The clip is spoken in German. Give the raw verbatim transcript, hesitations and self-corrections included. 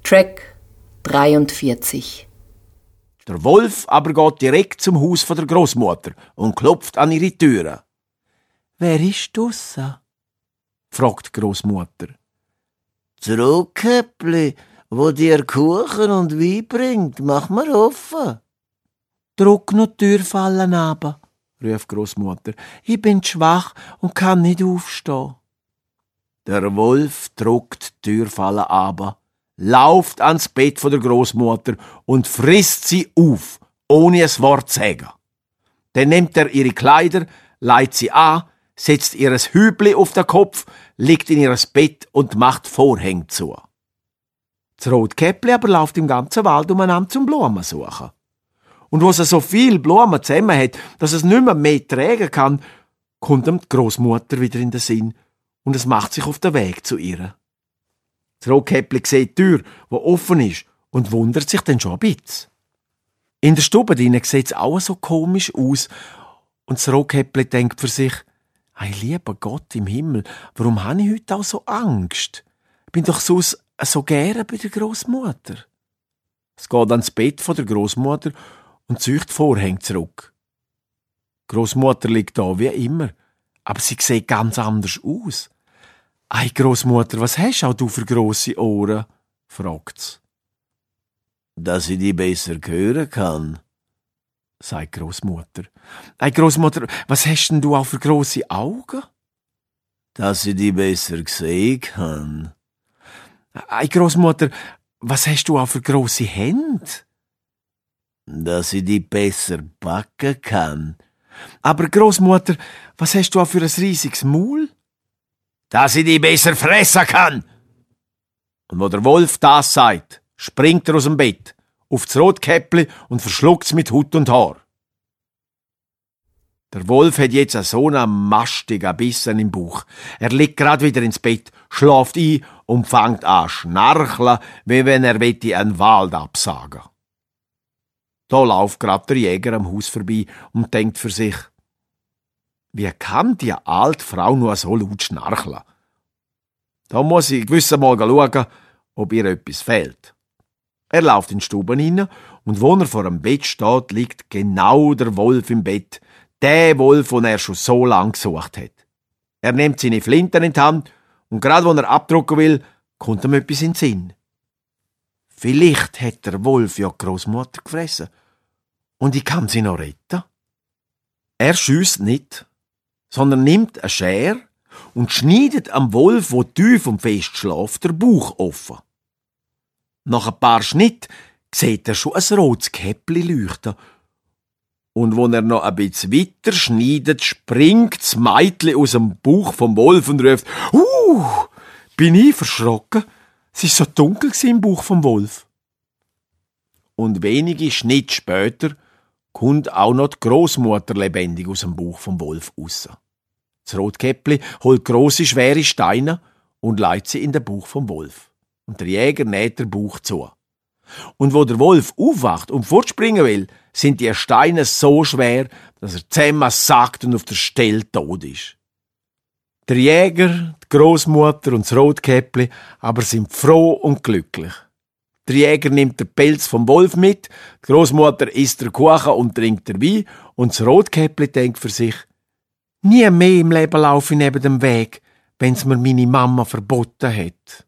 Track dreiundvierzig. Der Wolf aber geht direkt zum Haus von der Großmutter und klopft an ihre Türe. »Wer ist draussen?« fragt die Großmutter. »Das Rotkäppli, wo dir Kuchen und Wein bringt, mach mir offen.« »Drück noch die Tür fallen runter«, ruft die Großmutter. »Ich bin schwach und kann nicht aufstehen.« Der Wolf drückt die Türfalle runter, lauft ans Bett von der Großmutter und frisst sie auf, ohne ein Wort zu sagen. Dann nimmt er ihre Kleider, leiht sie an, setzt ihr Hübli auf den Kopf, liegt in ihr Bett und macht Vorhänge zu. Das Rotkäppli aber läuft im ganzen Wald umeinander zum Blumen suchen. Und wo es so viel Blumen zusammen hat, dass es nicht mehr, mehr tragen kann, kommt ihm die Großmutter wieder in den Sinn und es macht sich auf den Weg zu ihr. Das Rotkäppli sieht die Tür, die offen ist, und wundert sich dann schon ein bisschen. In der Stube drinnen sieht es auch so komisch aus und das Rotkäppli denkt für sich, »Ei, lieber Gott im Himmel, warum habe ich heute auch so Angst? Ich bin doch sonst so gerne bei der Großmutter.« Es geht ans Bett von der Großmutter und zieht die Vorhänge zurück. Die Großmutter liegt da wie immer, aber sie sieht ganz anders aus. »Ei, Großmutter, was hast auch du für grosse Ohren?« fragt's. »Dass ich die besser hören kann«, sagt die Großmutter. »Ei, Großmutter, was hast denn du auch für grosse Augen?« »Dass ich die besser sehen kann.« »Ei, Großmutter, was hast du auch für grosse Hände?« »Dass ich die besser backen kann.« »Aber Großmutter, was hast du auch für ein riesiges Maul?« »Dass ich die besser fressen kann.« Und wo der Wolf das sagt, springt er aus dem Bett auf das Rotkäppli und verschluckt's mit Hut und Haar. Der Wolf hat jetzt so einen mastigen Bissen im Bauch. Er liegt grad wieder ins Bett, schläft ein und fängt an schnarcheln, wie wenn er einen Wald absagen. Da läuft grad der Jäger am Haus vorbei und denkt für sich, wie kann die alte Frau nur so laut schnarcheln? Da muss ich gewiss mal schauen, ob ihr etwas fehlt. Er läuft in die Stube hinein und wo er vor dem Bett steht, liegt genau der Wolf im Bett, der Wolf, den er schon so lange gesucht hat. Er nimmt seine Flinte in die Hand und gerade wo er abdrucken will, kommt ihm etwas in den Sinn. Vielleicht hat der Wolf ja die Großmutter gefressen und ich kann sie noch retten. Er schiesst nicht, sondern nimmt eine Schere und schneidet am Wolf, wo tief und fest schläft, der Bauch offen. Nach ein paar Schnitten sieht er schon ein rotes Käppli leuchten. Und wo er noch ein bisschen weiter schneidet, springt das Mädchen aus dem Bauch vom Wolf und ruft, »Uh, bin ich verschrocken? Es war so dunkel im Bauch vom Wolf.« Und wenige Schnitte später kommt auch noch die Großmutter lebendig aus dem Bauch vom Wolf raus. Das Rotkäppli holt grosse, schwere Steine und leitet sie in den Bauch vom Wolf. Und der Jäger näht den Bauch zu. Und wo der Wolf aufwacht und fortspringen will, sind die Steine so schwer, dass er zusammensackt und auf der Stelle tot ist. Der Jäger, die Großmutter und das Rotkäppli aber sind froh und glücklich. Der Jäger nimmt den Pelz vom Wolf mit, die Großmutter isst den Kuchen und trinkt den Wein und das Rotkäppli denkt für sich, nie mehr im Leben laufe ich neben dem Weg, wenn's mir meine Mama verboten hat.